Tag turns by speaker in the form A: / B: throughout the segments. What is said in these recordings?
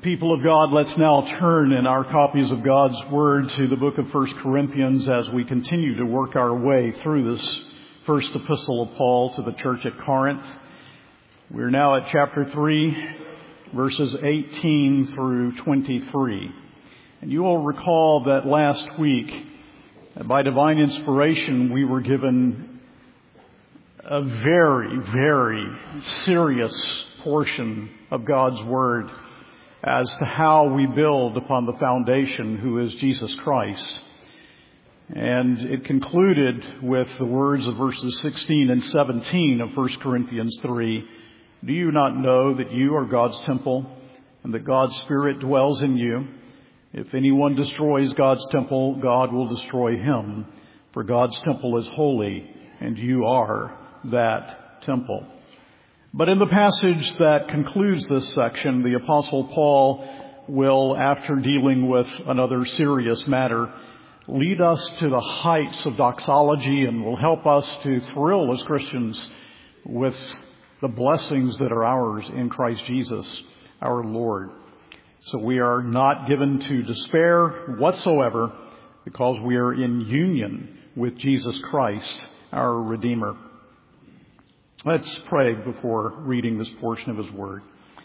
A: People of God, let's now turn in our copies of God's Word to the book of 1 Corinthians as we continue to work our way through this first epistle of Paul to the church at Corinth. We're now at chapter 3, verses 18 through 23. And you will recall that last week, by divine inspiration, we were given a very, very serious portion of God's Word as to how we build upon the foundation who is Jesus Christ. And it concluded with the words of verses 16 and 17 of 1 Corinthians 3. Do you not know that you are God's temple and that God's Spirit dwells in you? If anyone destroys God's temple, God will destroy him. For God's temple is holy, and you are that temple. But in the passage that concludes this section, the Apostle Paul will, after dealing with another serious matter, lead us to the heights of doxology and will help us to thrill as Christians with the blessings that are ours in Christ Jesus, our Lord. So we are not given to despair whatsoever because we are in union with Jesus Christ, our Redeemer. Let's pray before reading this portion of His Word.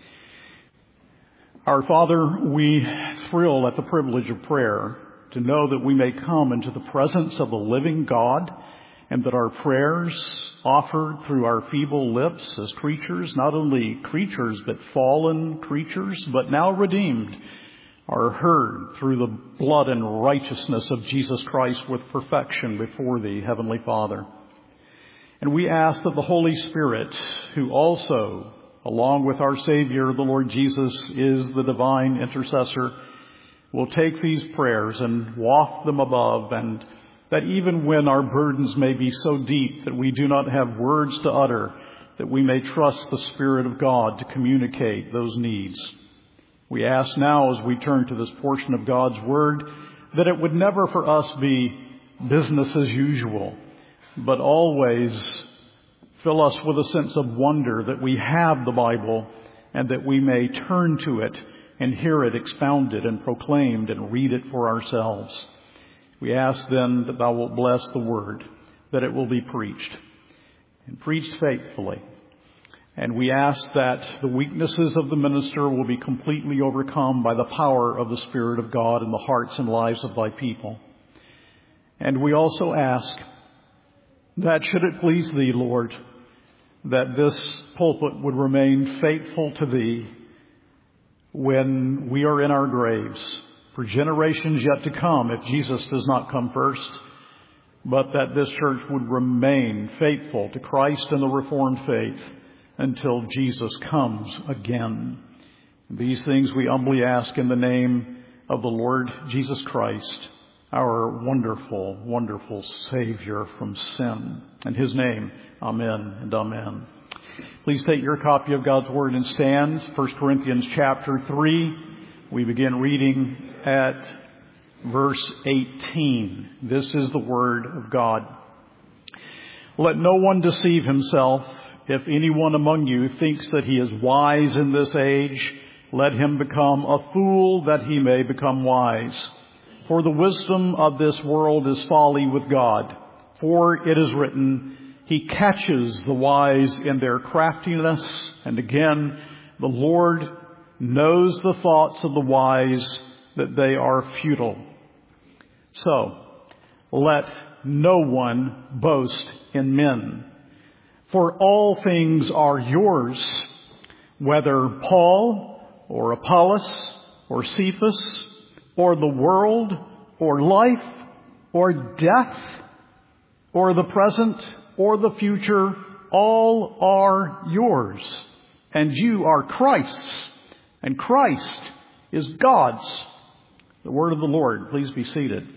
A: Our Father, we thrill at the privilege of prayer to know that we may come into the presence of the living God and that our prayers offered through our feeble lips as creatures, not only creatures but fallen creatures, but now redeemed, are heard through the blood and righteousness of Jesus Christ with perfection before Thee, Heavenly Father. And we ask that the Holy Spirit, who also, along with our Savior, the Lord Jesus, is the divine intercessor, will take these prayers and waft them above, and that even when our burdens may be so deep that we do not have words to utter, that we may trust the Spirit of God to communicate those needs. We ask now, as we turn to this portion of God's Word, that it would never for us be business as usual, but always fill us with a sense of wonder that we have the Bible and that we may turn to it and hear it expounded and proclaimed and read it for ourselves. We ask then that Thou wilt bless the Word, that it will be preached and preached faithfully. And we ask that the weaknesses of the minister will be completely overcome by the power of the Spirit of God in the hearts and lives of Thy people. And we also ask that should it please Thee, Lord, that this pulpit would remain faithful to Thee when we are in our graves, for generations yet to come if Jesus does not come first, but that this church would remain faithful to Christ and the Reformed faith until Jesus comes again. These things we humbly ask in the name of the Lord Jesus Christ, our wonderful, wonderful Savior from sin. In His name, amen and amen. Please take your copy of God's Word and stand. 1 Corinthians chapter 3. We begin reading at verse 18. This is the Word of God. Let no one deceive himself. If anyone among you thinks that he is wise in this age, let him become a fool that he may become wise. For the wisdom of this world is folly with God. For it is written, He catches the wise in their craftiness. And again, the Lord knows the thoughts of the wise, that they are futile. So, let no one boast in men. For all things are yours, whether Paul or Apollos or Cephas or the world, or life, or death, or the present, or the future, all are yours. And you are Christ's, and Christ is God's. The word of the Lord. Please be seated.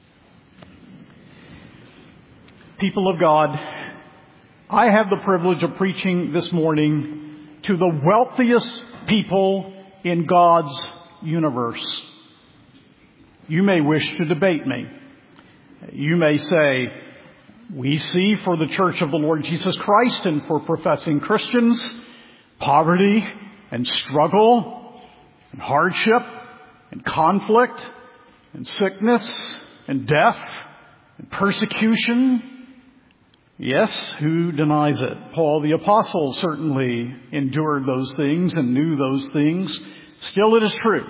A: People of God, I have the privilege of preaching this morning to the wealthiest people in God's universe. You may wish to debate me. You may say, we see for the Church of the Lord Jesus Christ and for professing Christians, poverty and struggle and hardship and conflict and sickness and death and persecution. Yes, who denies it? Paul the Apostle certainly endured those things and knew those things. Still, it is true.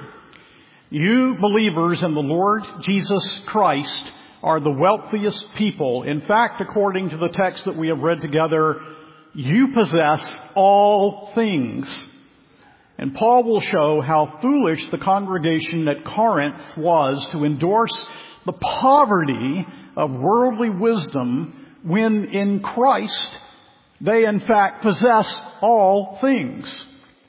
A: You believers in the Lord Jesus Christ are the wealthiest people. In fact, according to the text that we have read together, you possess all things. And Paul will show how foolish the congregation at Corinth was to endorse the poverty of worldly wisdom when in Christ they in fact possess all things.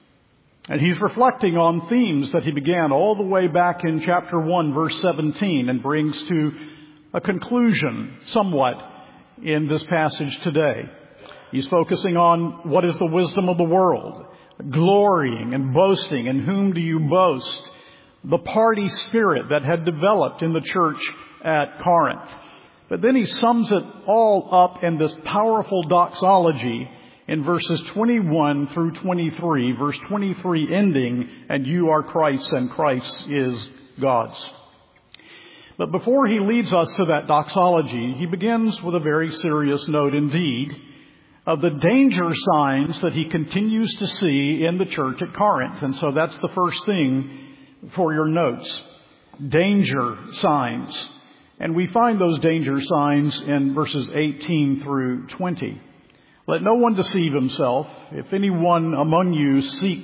A: And he's reflecting on themes that he began all the way back in chapter 1, verse 17, and brings to a conclusion somewhat in this passage today. He's focusing on what is the wisdom of the world, glorying and boasting. In whom do you boast? The party spirit that had developed in the church at Corinth. But then he sums it all up in this powerful doxology in verses 21 through 23, verse 23 ending, and you are Christ's and Christ is God's. But before he leads us to that doxology, he begins with a very serious note indeed of the danger signs that he continues to see in the church at Corinth. And so that's the first thing for your notes. Danger signs. And we find those danger signs in verses 18 through 20. Let no one deceive himself. If anyone among you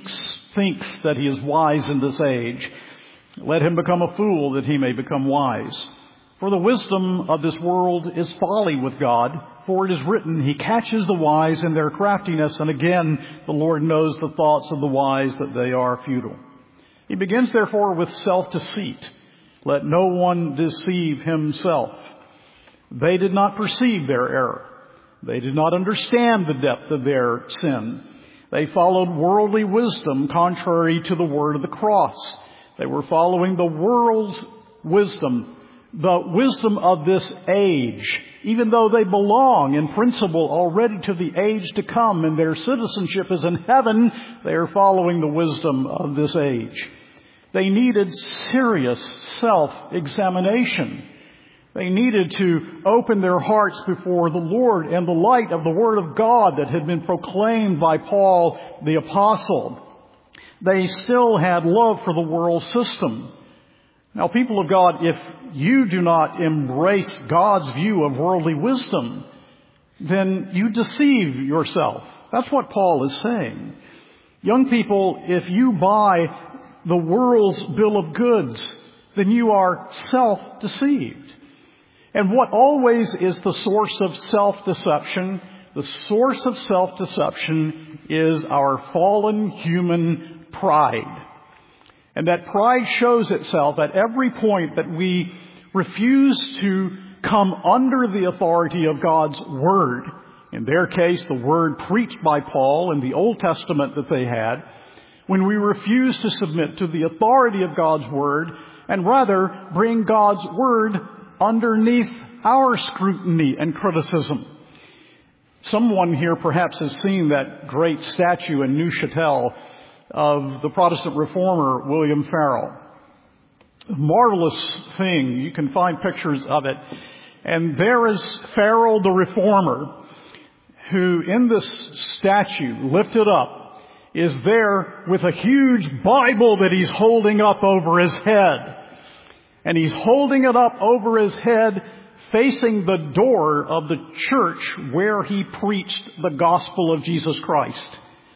A: thinks that he is wise in this age, let him become a fool that he may become wise. For the wisdom of this world is folly with God. For it is written, he catches the wise in their craftiness. And again, the Lord knows the thoughts of the wise, that they are futile. He begins therefore with self-deceit. Let no one deceive himself. They did not perceive their error. They did not understand the depth of their sin. They followed worldly wisdom contrary to the word of the cross. They were following the world's wisdom, the wisdom of this age, even though they belong in principle already to the age to come and their citizenship is in heaven. They are following the wisdom of this age. They needed serious self-examination. They needed to open their hearts before the Lord in the light of the Word of God that had been proclaimed by Paul the Apostle. They still had love for the world system. Now, people of God, if you do not embrace God's view of worldly wisdom, then you deceive yourself. That's what Paul is saying. Young people, if you buy the world's bill of goods, then you are self-deceived. And what always is the source of self-deception? The source of self-deception is our fallen human pride. And that pride shows itself at every point that we refuse to come under the authority of God's Word. In their case, the Word preached by Paul in the Old Testament that they had. When we refuse to submit to the authority of God's Word and rather bring God's Word underneath our scrutiny and criticism. Someone here perhaps has seen that great statue in Neuchâtel of the Protestant reformer William Farel. A marvelous thing. You can find pictures of it. And there is Farel the reformer, who in this statue, lifted up, is there with a huge Bible that he's holding up over his head. And he's holding it up over his head, facing the door of the church where he preached the gospel of Jesus Christ,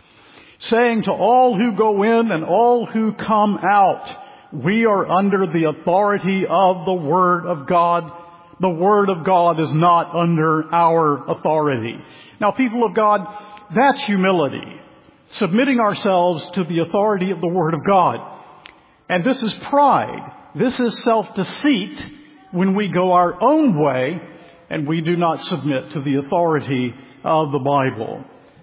A: saying to all who go in and all who come out, we are under the authority of the Word of God. The Word of God is not under our authority. Now, people of God, that's humility, submitting ourselves to the authority of the Word of God. And this is pride. This is self-deceit when we go our own way and we do not submit to the authority of the Bible.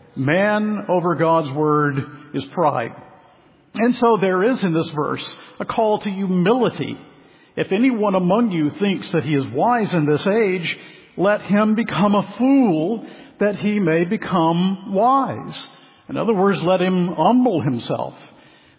A: Man over God's Word is pride. And so there is in this verse a call to humility. If anyone among you thinks that he is wise in this age, let him become a fool that he may become wise. In other words, let him humble himself.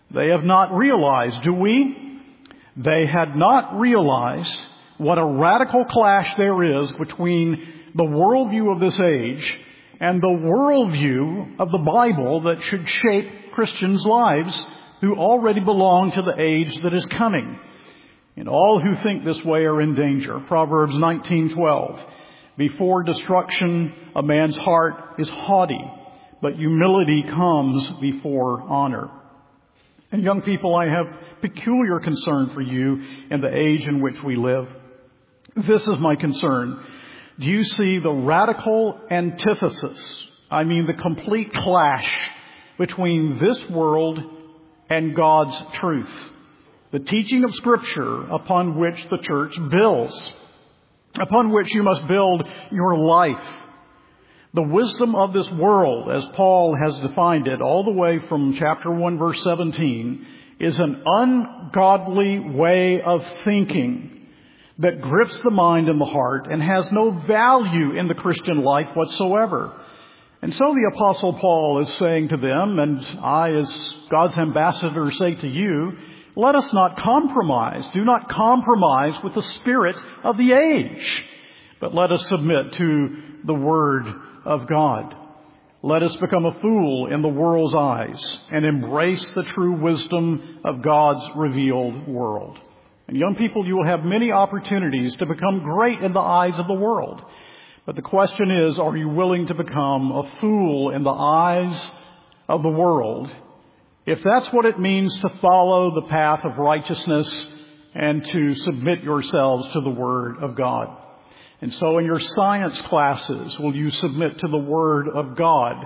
A: They have not realized, do we? They had not realized what a radical clash there is between the worldview of this age and the worldview of the Bible that should shape Christians' lives who already belong to the age that is coming. And all who think this way are in danger. Proverbs 19:12. Before destruction, a man's heart is haughty, but humility comes before honor. And young people, I have peculiar concern for you in the age in which we live. This is my concern. Do you see the radical antithesis? I mean the complete clash between this world and God's truth. The teaching of Scripture upon which the church builds, upon which you must build your life. The wisdom of this world, as Paul has defined it all the way from chapter 1, verse 17, is an ungodly way of thinking that grips the mind and the heart and has no value in the Christian life whatsoever. And so the Apostle Paul is saying to them, and I as God's ambassador say to you, let us not compromise. Do not compromise with the spirit of the age, but let us submit to the Word of God. Let us become a fool in the world's eyes and embrace the true wisdom of God's revealed world. And young people, you will have many opportunities to become great in the eyes of the world. But the question is, are you willing to become a fool in the eyes of the world? If that's what it means to follow the path of righteousness and to submit yourselves to the Word of God. And so in your science classes, will you submit to the Word of God?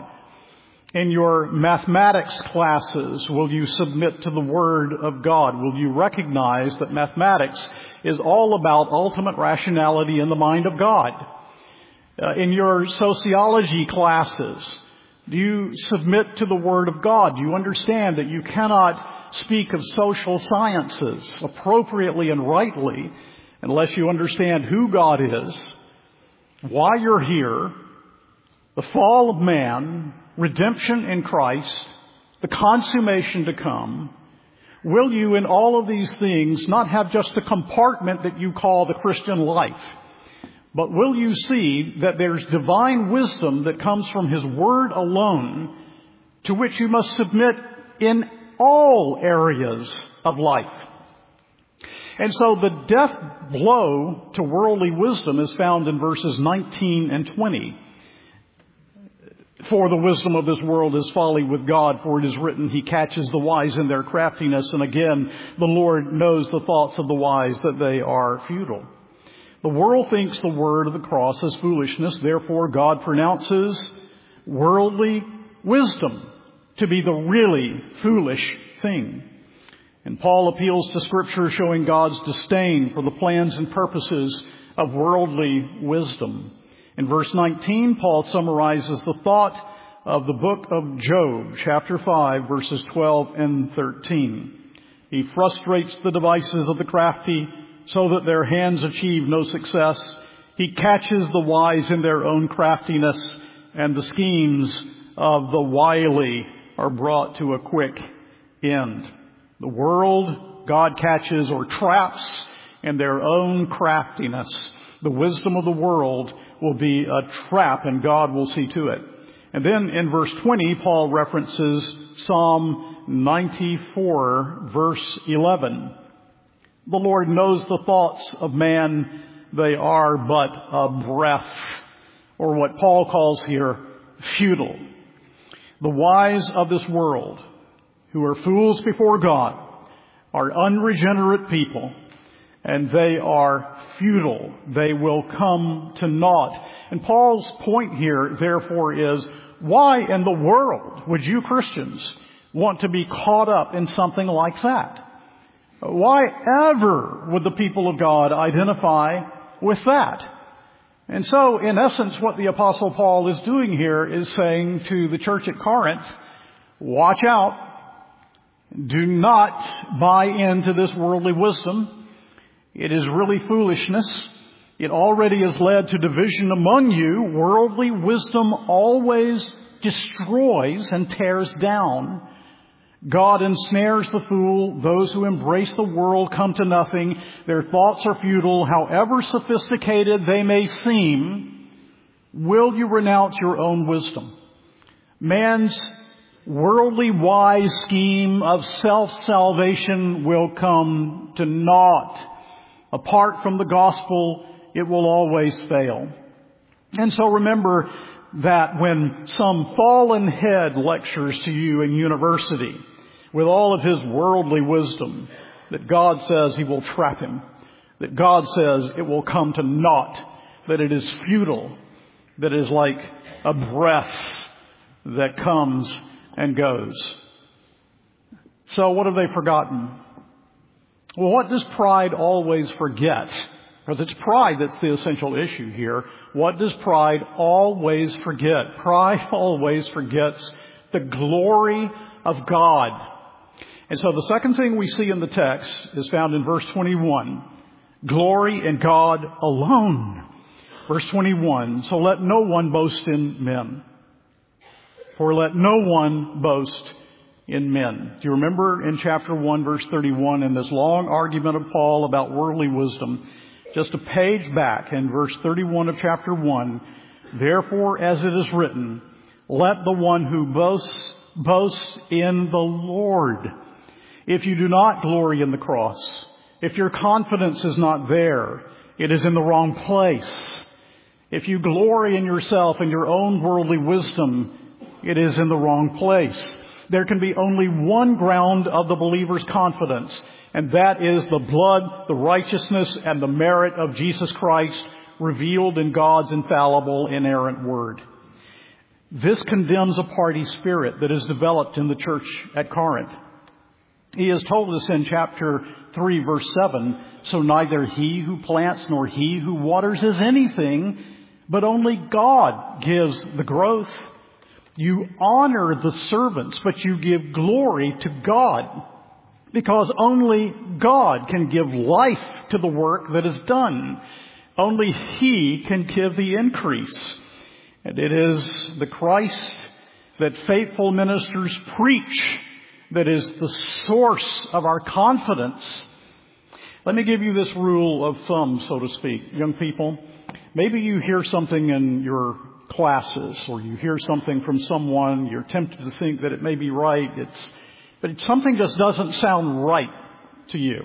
A: In your mathematics classes, will you submit to the Word of God? Will you recognize that mathematics is all about ultimate rationality in the mind of God? In your sociology classes, do you submit to the Word of God? Do you understand that you cannot speak of social sciences appropriately and rightly unless you understand who God is, why you're here, the fall of man, redemption in Christ, the consummation to come? Will you in all of these things not have just the compartment that you call the Christian life, but will you see that there's divine wisdom that comes from His Word alone, to which you must submit in all areas of life? And so the death blow to worldly wisdom is found in verses 19 and 20. For the wisdom of this world is folly with God, for it is written, He catches the wise in their craftiness. And again, the Lord knows the thoughts of the wise, that they are futile. The world thinks the word of the cross is foolishness. Therefore, God pronounces worldly wisdom to be the really foolish thing. And Paul appeals to Scripture showing God's disdain for the plans and purposes of worldly wisdom. In verse 19, Paul summarizes the thought of the book of Job, chapter 5, verses 12 and 13. He frustrates the devices of the crafty so that their hands achieve no success. He catches the wise in their own craftiness, and the schemes of the wily are brought to a quick end. The world God catches or traps in their own craftiness. The wisdom of the world will be a trap, and God will see to it. And then in verse 20, Paul references Psalm 94, verse 11. The Lord knows the thoughts of man, they are but a breath, or what Paul calls here, futile. The wise of this world, who are fools before God, are unregenerate people, and they are futile. They will come to naught. And Paul's point here, therefore, is why in the world would you Christians want to be caught up in something like that? Why ever would the people of God identify with that? And so, in essence, what the Apostle Paul is doing here is saying to the church at Corinth, watch out. Do not buy into this worldly wisdom. It is really foolishness. It already has led to division among you. Worldly wisdom always destroys and tears down. God ensnares the fool. Those who embrace the world come to nothing. Their thoughts are futile. However sophisticated they may seem, will you renounce your own wisdom? Man's worldly wise scheme of self-salvation will come to naught. Apart from the gospel, it will always fail. And so remember that when some fallen head lectures to you in university with all of his worldly wisdom, that God says he will trap him, that God says it will come to naught, that it is futile, that it is like a breath that comes and goes. So what have they forgotten? Well, what does pride always forget? Because it's pride that's the essential issue here. What does pride always forget? Pride always forgets the glory of God. And so the second thing we see in the text is found in verse 21. Glory in God alone. Verse 21, so let no one boast in men. For let no one boast in men. Do you remember in chapter 1, verse 31, in this long argument of Paul about worldly wisdom, just a page back in verse 31 of chapter 1, therefore, as it is written, let the one who boasts, boast in the Lord. If you do not glory in the cross, if your confidence is not there, it is in the wrong place. If you glory in yourself and your own worldly wisdom, it is in the wrong place. There can be only one ground of the believer's confidence, and that is the blood, the righteousness, and the merit of Jesus Christ revealed in God's infallible, inerrant Word. This condemns a party spirit that is developed in the church at Corinth. He has told us in chapter 3, verse 7, so neither he who plants nor he who waters is anything, but only God gives the growth. You honor the servants, but you give glory to God, because only God can give life to the work that is done. Only He can give the increase. And it is the Christ that faithful ministers preach that is the source of our confidence. Let me give you this rule of thumb, so to speak. Young people, maybe you hear something in your classes, or you hear something from someone, you're tempted to think that it may be right, but something just doesn't sound right to you.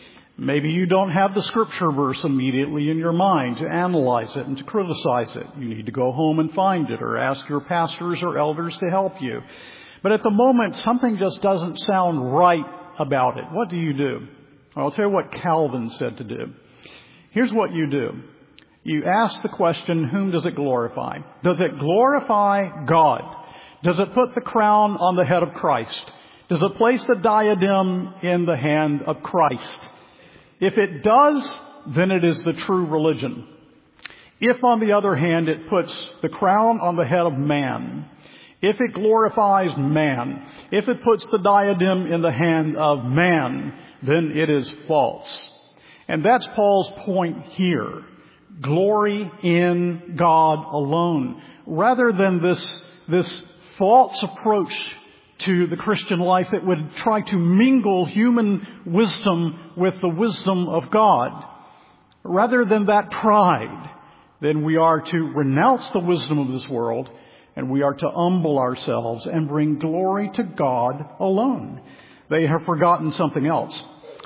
A: Maybe you don't have the scripture verse immediately in your mind to analyze it and to criticize it. You need to go home and find it, or ask your pastors or elders to help you. But at the moment, something just doesn't sound right about it. What do? I'll tell you what Calvin said to do. Here's what you do. You ask the question, whom does it glorify? Does it glorify God? Does it put the crown on the head of Christ? Does it place the diadem in the hand of Christ? If it does, then it is the true religion. If, on the other hand, it puts the crown on the head of man, if it glorifies man, if it puts the diadem in the hand of man, then it is false. And that's Paul's point here. Glory in God alone. Rather than this false approach to the Christian life that would try to mingle human wisdom with the wisdom of God. Rather than that pride, then we are to renounce the wisdom of this world, and we are to humble ourselves and bring glory to God alone. They have forgotten something else.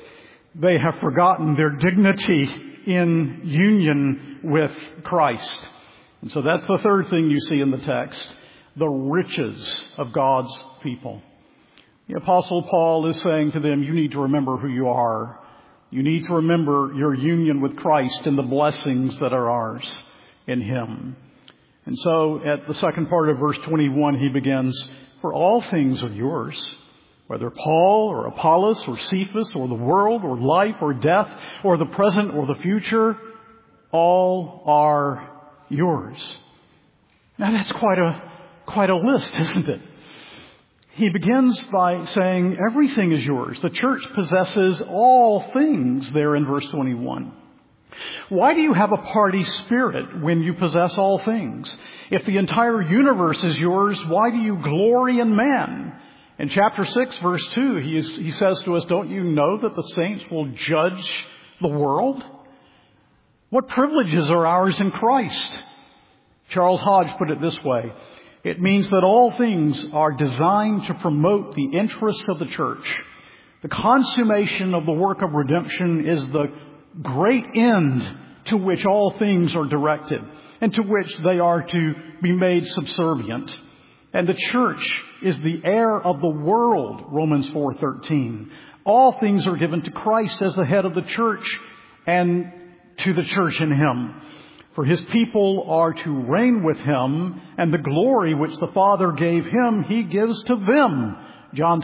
A: They have forgotten their dignity in union with Christ. And so that's the third thing you see in the text, the riches of God's people. The Apostle Paul is saying to them, you need to remember who you are. You need to remember your union with Christ and the blessings that are ours in Him. And so at the second part of verse 21, he begins, for all things are yours, whether Paul or Apollos or Cephas or the world or life or death or the present or the future, all are yours. Now that's quite a list, isn't it? He begins by saying everything is yours. The church possesses all things there in verse 21. Why do you have a party spirit when you possess all things? If the entire universe is yours, why do you glory in man In chapter 6, verse 2, he says to us, don't you know that the saints will judge the world? What privileges are ours in Christ? Charles Hodge put it this way. It means that all things are designed to promote the interests of the church. The consummation of the work of redemption is the great end to which all things are directed and to which they are to be made subservient. And the church is the heir of the world, Romans 4:13. All things are given to Christ as the head of the church and to the church in Him. For His people are to reign with Him, and the glory which the Father gave Him, He gives to them. John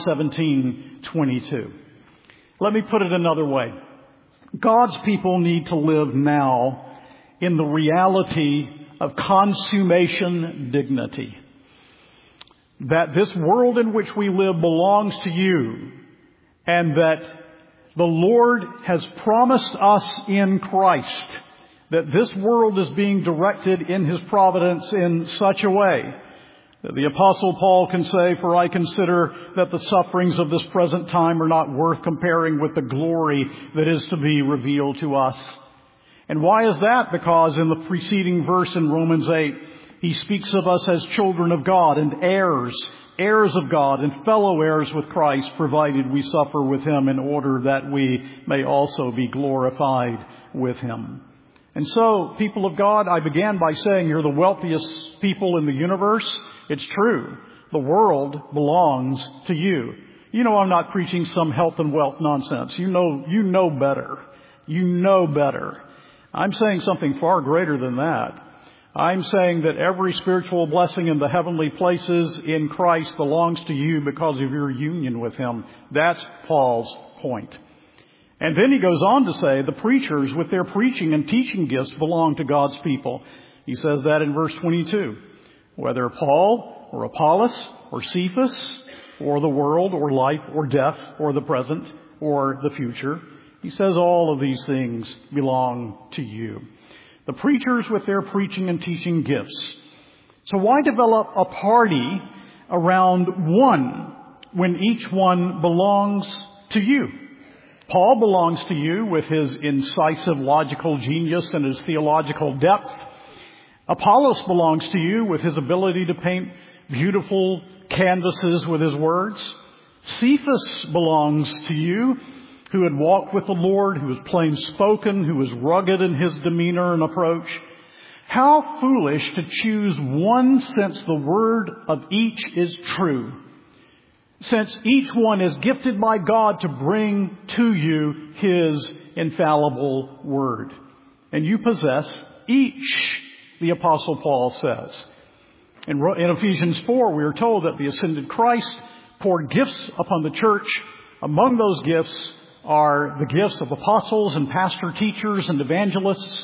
A: 17:22. Let me put it another way. God's people need to live now in the reality of consummation dignity. That this world in which we live belongs to you, and that the Lord has promised us in Christ that this world is being directed in His providence in such a way that the Apostle Paul can say, for I consider that the sufferings of this present time are not worth comparing with the glory that is to be revealed to us. And why is that? Because in the preceding verse in Romans 8, he speaks of us as children of God and heirs of God and fellow heirs with Christ, provided we suffer with Him in order that we may also be glorified with Him. And so, people of God, I began by saying you're the wealthiest people in the universe. It's true. The world belongs to you. You know I'm not preaching some health and wealth nonsense. You know better. You know better. I'm saying something far greater than that. I'm saying that every spiritual blessing in the heavenly places in Christ belongs to you because of your union with Him. That's Paul's point. And then he goes on to say the preachers with their preaching and teaching gifts belong to God's people. He says that in verse 22. Whether Paul or Apollos or Cephas or the world or life or death or the present or the future, he says all of these things belong to you. The preachers with their preaching and teaching gifts. So why develop a party around one when each one belongs to you? Paul belongs to you with his incisive logical genius and his theological depth. Apollos belongs to you with his ability to paint beautiful canvases with his words. Cephas belongs to you, who had walked with the Lord, who was plain spoken, who was rugged in his demeanor and approach. How foolish to choose one, since the word of each is true. Since each one is gifted by God to bring to you His infallible word. And you possess each, the Apostle Paul says. In Ephesians 4, we are told that the ascended Christ poured gifts upon the church. Among those gifts are the gifts of apostles and pastor teachers and evangelists.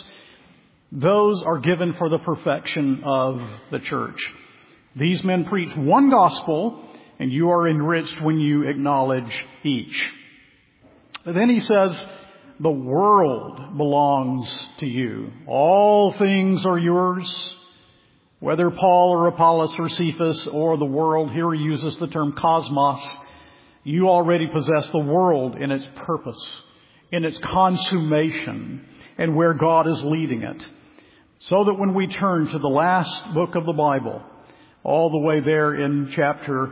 A: Those are given for the perfection of the church. These men preach one gospel, and you are enriched when you acknowledge each. But then he says, the world belongs to you. All things are yours. Whether Paul or Apollos or Cephas or the world, here he uses the term cosmos, you already possess the world in its purpose, in its consummation, and where God is leading it. So that when we turn to the last book of the Bible, all the way there in chapter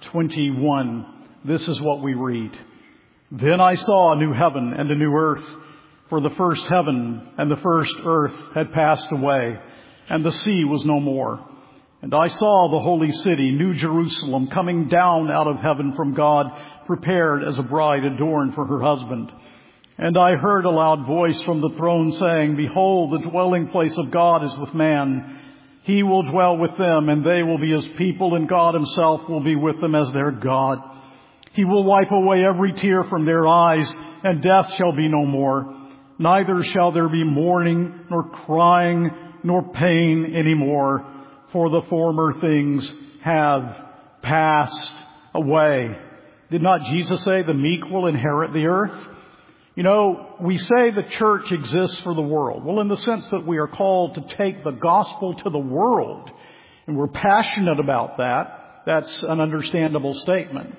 A: 21, this is what we read. Then I saw a new heaven and a new earth, for the first heaven and the first earth had passed away, and the sea was no more. And I saw the holy city, New Jerusalem, coming down out of heaven from God, prepared as a bride adorned for her husband. And I heard a loud voice from the throne saying, Behold, the dwelling place of God is with man. He will dwell with them, and they will be His people, and God Himself will be with them as their God. He will wipe away every tear from their eyes, and death shall be no more. Neither shall there be mourning, nor crying, nor pain any more, for the former things have passed away. Did not Jesus say the meek will inherit the earth? You know, we say the church exists for the world. Well, in the sense that we are called to take the gospel to the world, and we're passionate about that, that's an understandable statement.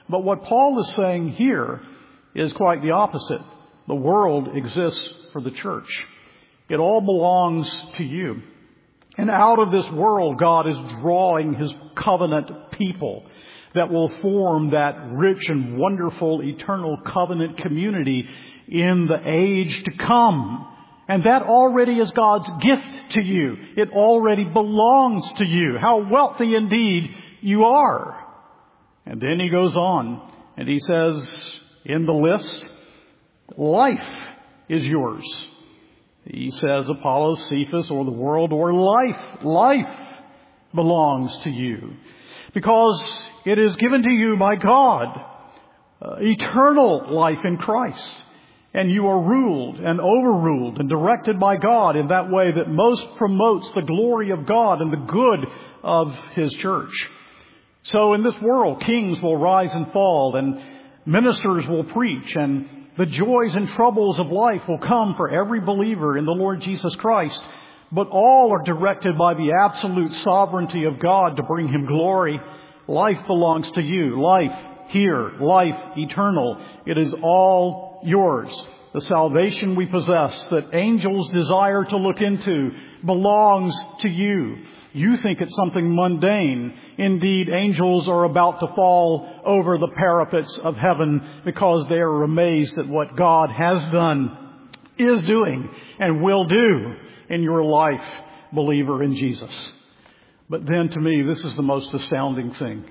A: But what Paul is saying here is quite the opposite. The world exists for the church. It all belongs to you. And out of this world, God is drawing His covenant people that will form that rich and wonderful eternal covenant community in the age to come. And that already is God's gift to you. It already belongs to you. How wealthy indeed you are. And then he goes on and he says in the list, life is yours. He says Apollos, Cephas, or the world, or life. Life belongs to you. Because it is given to you by God, eternal life in Christ. And you are ruled and overruled and directed by God in that way that most promotes the glory of God and the good of His church. So in this world, kings will rise and fall, and ministers will preach, and the joys and troubles of life will come for every believer in the Lord Jesus Christ. But all are directed by the absolute sovereignty of God to bring Him glory. Life belongs to you. Life here. Life eternal. It is all yours. The salvation we possess that angels desire to look into belongs to you. You think it's something mundane. Indeed, angels are about to fall over the parapets of heaven because they are amazed at what God has done, is doing, and will do in your life, believer in Jesus. But then to me, this is the most astounding thing.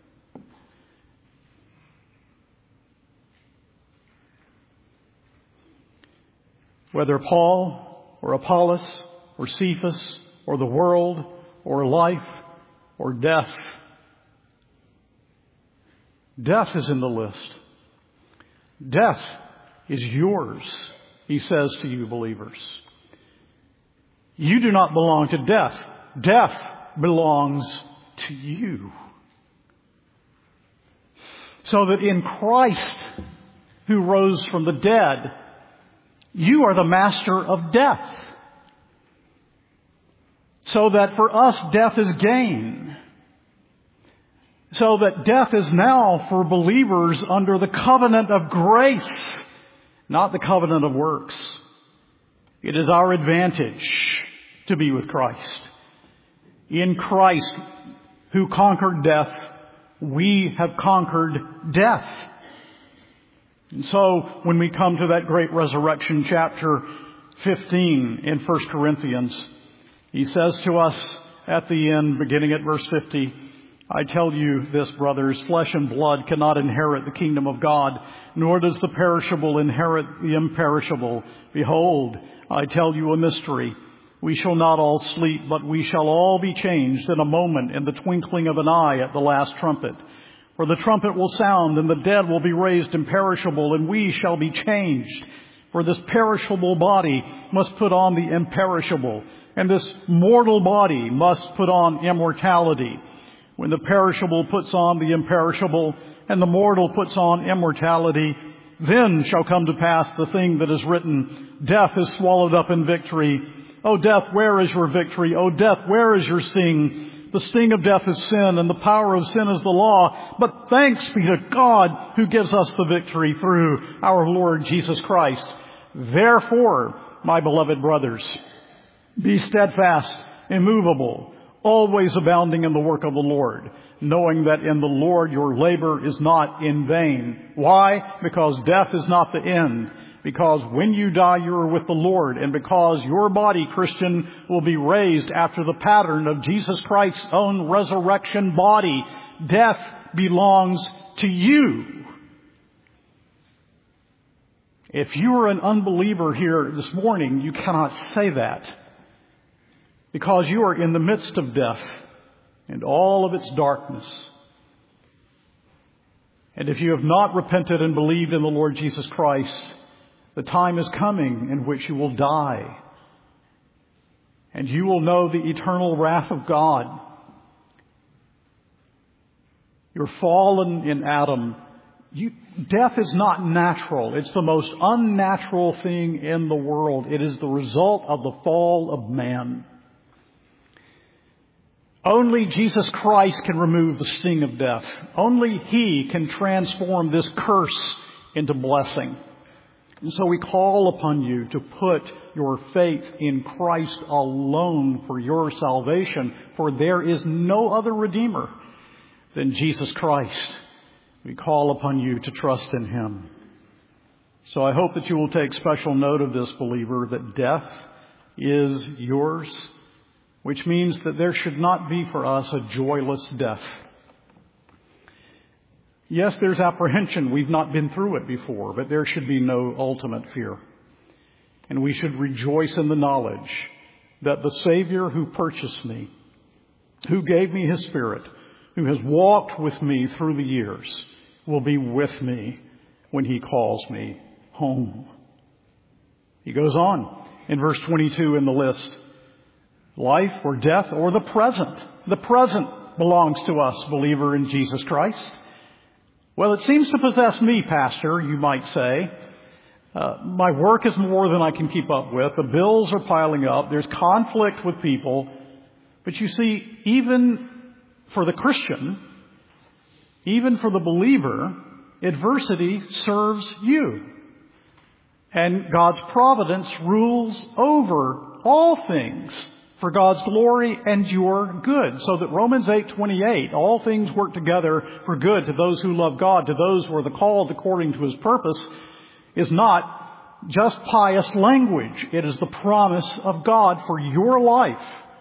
A: Whether Paul or Apollos or Cephas or the world or life or death, death is in the list. Death is yours, he says to you believers. You do not belong to death. Death belongs to you. So that in Christ, who rose from the dead, you are the master of death. So that for us, death is gain. So that death is now for believers under the covenant of grace, not the covenant of works. It is our advantage to be with Christ. In Christ, who conquered death, we have conquered death. And so when we come to that great resurrection, chapter 15 in 1 Corinthians, he says to us at the end, beginning at verse 50, I tell you this, brothers, flesh and blood cannot inherit the kingdom of God, nor does the perishable inherit the imperishable. Behold, I tell you a mystery. We shall not all sleep, but we shall all be changed in a moment, in the twinkling of an eye at the last trumpet. For the trumpet will sound, and the dead will be raised imperishable, and we shall be changed. For this perishable body must put on the imperishable, and this mortal body must put on immortality. When the perishable puts on the imperishable, and the mortal puts on immortality, then shall come to pass the thing that is written, death is swallowed up in victory. O death, where is your victory? O death, where is your sting? The sting of death is sin, and the power of sin is the law. But thanks be to God who gives us the victory through our Lord Jesus Christ. Therefore, my beloved brothers, be steadfast, immovable, always abounding in the work of the Lord, knowing that in the Lord your labor is not in vain. Why? Because death is not the end. Because when you die, you are with the Lord. And because your body, Christian, will be raised after the pattern of Jesus Christ's own resurrection body, death belongs to you. If you are an unbeliever here this morning, you cannot say that. Because you are in the midst of death and all of its darkness. And if you have not repented and believed in the Lord Jesus Christ, the time is coming in which you will die. And you will know the eternal wrath of God. You're fallen in Adam. Death is not natural. It's the most unnatural thing in the world. It is the result of the fall of man. Only Jesus Christ can remove the sting of death. Only He can transform this curse into blessing. And so we call upon you to put your faith in Christ alone for your salvation, for there is no other Redeemer than Jesus Christ. We call upon you to trust in Him. So I hope that you will take special note of this, believer, that death is yours, which means that there should not be for us a joyless death. Yes, there's apprehension. We've not been through it before, but there should be no ultimate fear. And we should rejoice in the knowledge that the Savior who purchased me, who gave me His Spirit, who has walked with me through the years, will be with me when He calls me home. He goes on in verse 22 in the list. Life or death or the present. The present belongs to us, believer in Jesus Christ. Well, it seems to possess me, Pastor, you might say. My work is more than I can keep up with. The bills are piling up. There's conflict with people. But you see, even for the Christian, even for the believer, adversity serves you. And God's providence rules over all things for God's glory and your good. So that Romans 8:28, all things work together for good to those who love God, to those who are the called according to His purpose, is not just pious language. It is the promise of God for your life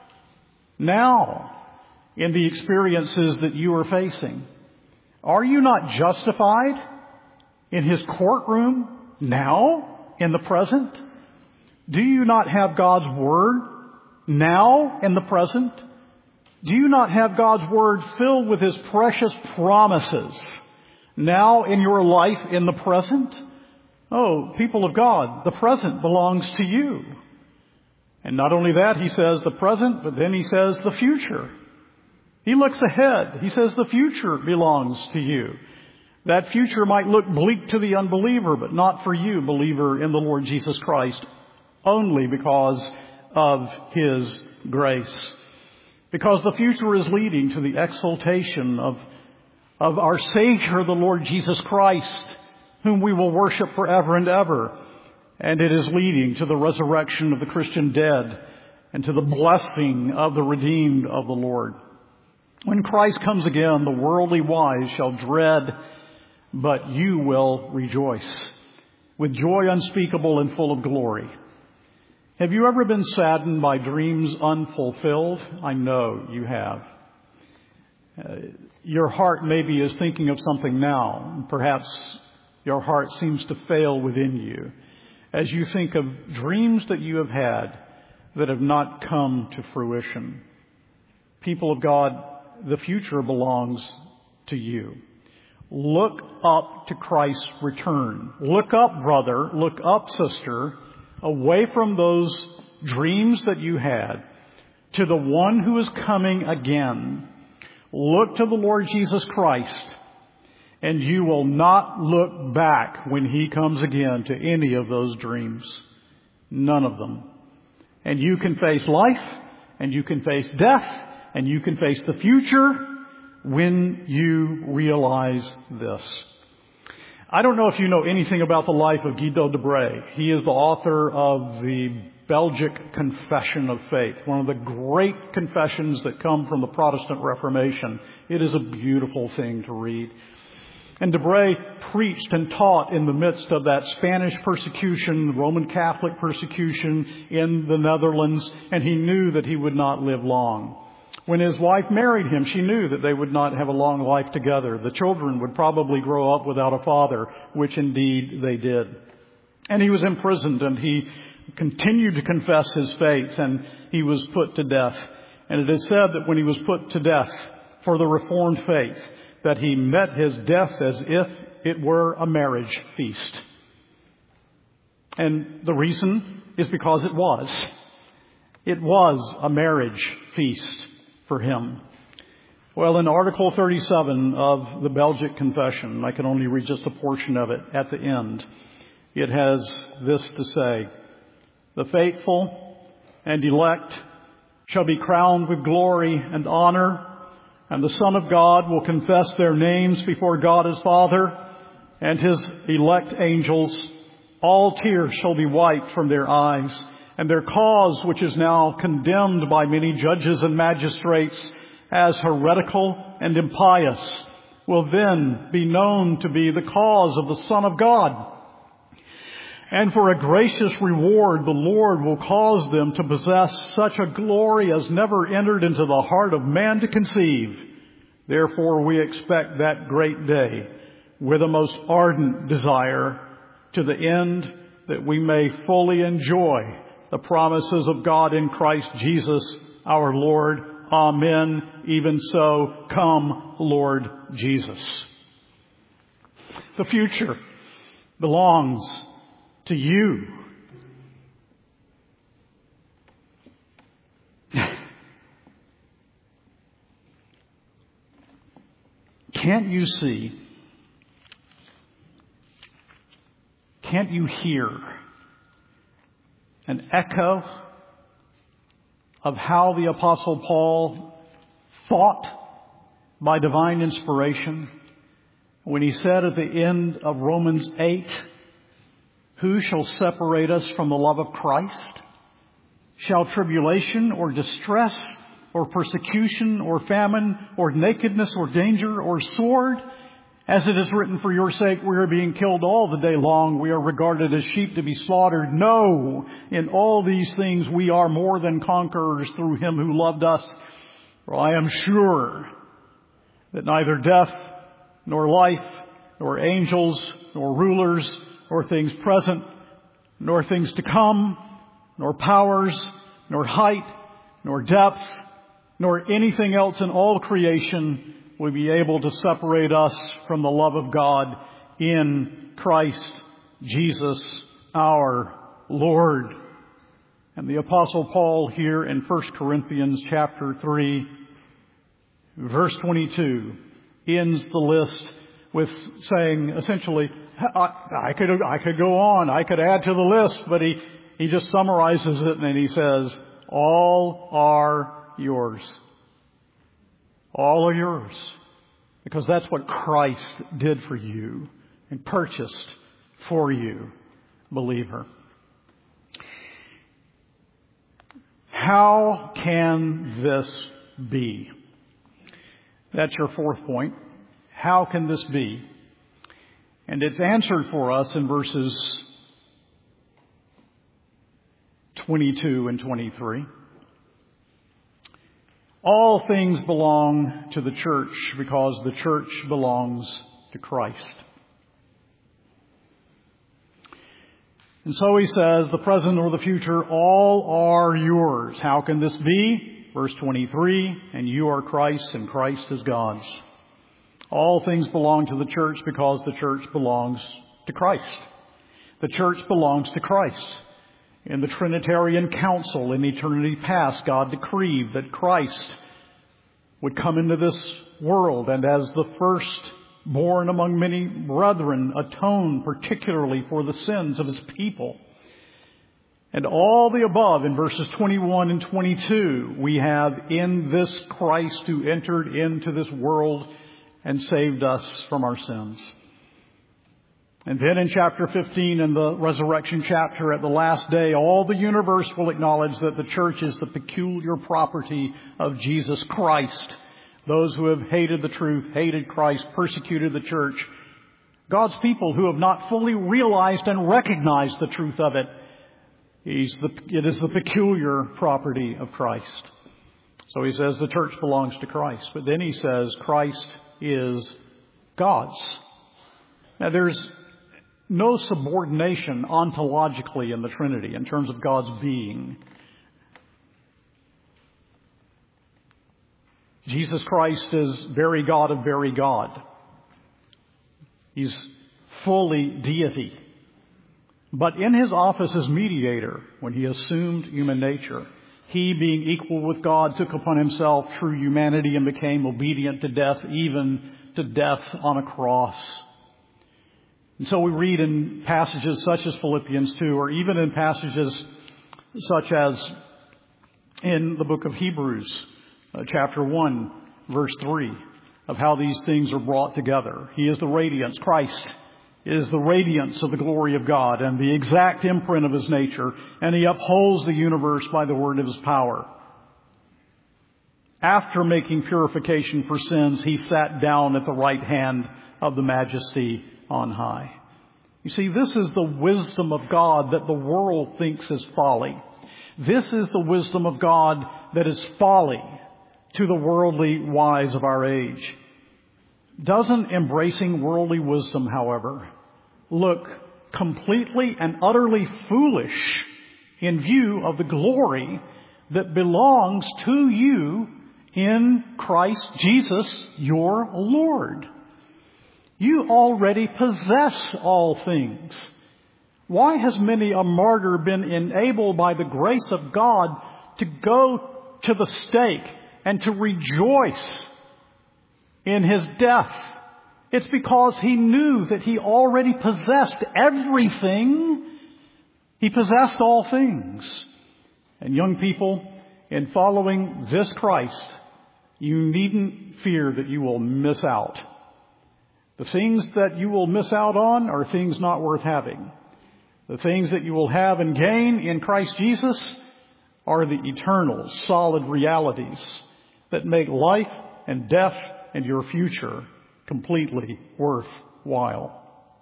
A: now in the experiences that you are facing. Are you not justified in His courtroom now in the present? Do you not have God's Word now in the present? Do you not have God's Word filled with His precious promises now in your life in the present? Oh, people of God, the present belongs to you. And not only that, he says the present, but then he says the future. He looks ahead. He says the future belongs to you. That future might look bleak to the unbeliever, but not for you, believer in the Lord Jesus Christ, only because of His grace. Because the future is leading to the exaltation of our Savior, the Lord Jesus Christ, whom we will worship forever and ever. And it is leading to the resurrection of the Christian dead and to the blessing of the redeemed of the Lord. When Christ comes again, the worldly wise shall dread, but you will rejoice with joy unspeakable and full of glory. Have you ever been saddened by dreams unfulfilled? I know you have. Your heart maybe is thinking of something now. Perhaps your heart seems to fail within you as you think of dreams that you have had that have not come to fruition. People of God, the future belongs to you. Look up to Christ's return. Look up, brother. Look up, sister, away from those dreams that you had to the one who is coming again. Look to the Lord Jesus Christ, and you will not look back when He comes again to any of those dreams. None of them. And you can face life, and you can face death, and you can face the future when you realize this. I don't know if you know anything about the life of Guido de Brès. He is the author of the Belgic Confession of Faith, one of the great confessions that come from the Protestant Reformation. It is a beautiful thing to read. And de Brès preached and taught in the midst of that Spanish persecution, the Roman Catholic persecution in the Netherlands, and he knew that he would not live long. When his wife married him, she knew that they would not have a long life together. The children would probably grow up without a father, which indeed they did. And he was imprisoned, and he continued to confess his faith, and he was put to death. And it is said that when he was put to death for the Reformed faith, that he met his death as if it were a marriage feast. And the reason is because it was. It was a marriage feast for him. Well, in Article 37 of the Belgic Confession, I can only read just a portion of it at the end. It has this to say: the faithful and elect shall be crowned with glory and honor, and the Son of God will confess their names before God his Father and his elect angels. All tears shall be wiped from their eyes, and their cause, which is now condemned by many judges and magistrates as heretical and impious, will then be known to be the cause of the Son of God. And for a gracious reward, the Lord will cause them to possess such a glory as never entered into the heart of man to conceive. Therefore, we expect that great day with a most ardent desire, to the end that we may fully enjoy the promises of God in Christ Jesus our Lord. Amen. Even so, come, Lord Jesus. The future belongs to you. Can't you see? Can't you hear an echo of how the Apostle Paul thought by divine inspiration when he said at the end of Romans 8, "Who shall separate us from the love of Christ? Shall tribulation or distress or persecution or famine or nakedness or danger or sword? As it is written, for your sake we are being killed all the day long. We are regarded as sheep to be slaughtered. No, in all these things we are more than conquerors through him who loved us. For I am sure that neither death nor life nor angels nor rulers nor things present nor things to come nor powers nor height nor depth nor anything else in all creation will be able to separate us from the love of God in Christ Jesus our Lord." And the Apostle Paul here in 1 Corinthians chapter 3, verse 22, ends the list with saying essentially, I could go on, I could add to the list, but he just summarizes it and he says, all are yours. All are yours. Because that's what Christ did for you and purchased for you, believer. How can this be? That's your fourth point. How can this be? And it's answered for us in verses 22 and 23. All things belong to the church because the church belongs to Christ. And so he says, the present or the future, all are yours. How can this be? Verse 23, and you are Christ's and Christ is God's. All things belong to the church because the church belongs to Christ. The church belongs to Christ. In the Trinitarian Council in eternity past, God decreed that Christ would come into this world and as the firstborn among many brethren, atone particularly for the sins of his people. And all the above in verses 21 and 22, we have in this Christ who entered into this world and saved us from our sins. And then in chapter 15, in the resurrection chapter, at the last day, all the universe will acknowledge that the church is the peculiar property of Jesus Christ. Those who have hated the truth, hated Christ, persecuted the church, God's people who have not fully realized and recognized the truth of it, it is the peculiar property of Christ. So he says the church belongs to Christ. But then he says Christ is God's. Now there's no subordination ontologically in the Trinity in terms of God's being. Jesus Christ is very God of very God. He's fully deity. But in his office as mediator, when he assumed human nature, he, being equal with God, took upon himself true humanity and became obedient to death, even to death on a cross. And so we read in passages such as Philippians 2, or even in passages such as in the book of Hebrews, chapter 1, verse 3, of how these things are brought together. He is the radiance. Christ is the radiance of the glory of God and the exact imprint of His nature, and He upholds the universe by the word of His power. After making purification for sins, He sat down at the right hand of the Majesty on high. You see, this is the wisdom of God that the world thinks is folly. This is the wisdom of God that is folly to the worldly wise of our age. Doesn't embracing worldly wisdom, however, look completely and utterly foolish in view of the glory that belongs to you in Christ Jesus, your Lord? You already possess all things. Why has many a martyr been enabled by the grace of God to go to the stake and to rejoice in his death? It's because he knew that he already possessed everything. He possessed all things. And young people, in following this Christ, you needn't fear that you will miss out. The things that you will miss out on are things not worth having. The things that you will have and gain in Christ Jesus are the eternal, solid realities that make life and death and your future completely worthwhile.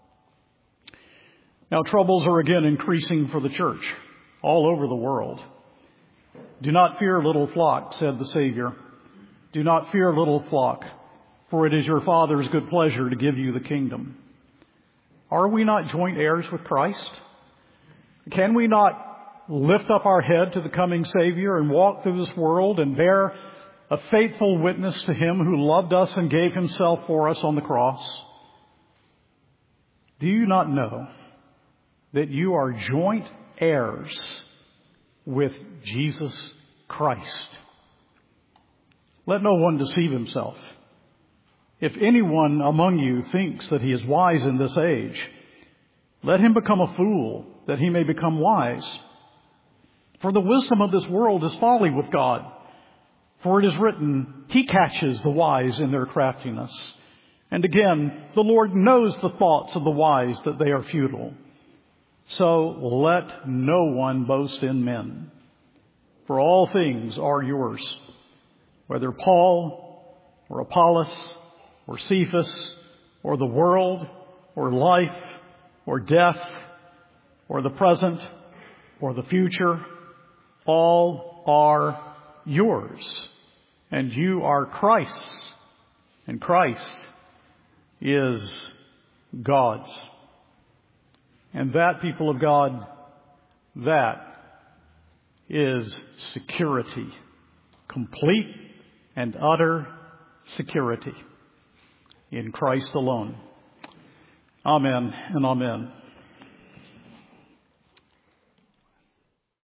A: Now, troubles are again increasing for the church all over the world. Do not fear, little flock, said the Savior. Do not fear, little flock, for it is your Father's good pleasure to give you the kingdom. Are we not joint heirs with Christ? Can we not lift up our head to the coming Savior and walk through this world and bear a faithful witness to Him who loved us and gave Himself for us on the cross? Do you not know that you are joint heirs with Jesus Christ? Let no one deceive himself. If anyone among you thinks that he is wise in this age, let him become a fool, that he may become wise. For the wisdom of this world is folly with God. For it is written, He catches the wise in their craftiness. And again, the Lord knows the thoughts of the wise, that they are futile. So let no one boast in men. For all things are yours, whether Paul or Apollos or Cephas or the world or life or death or the present or the future, all are yours. And you are Christ's, and Christ is God's. And that, people of God, that is security. Complete and utter security in Christ alone. Amen and amen.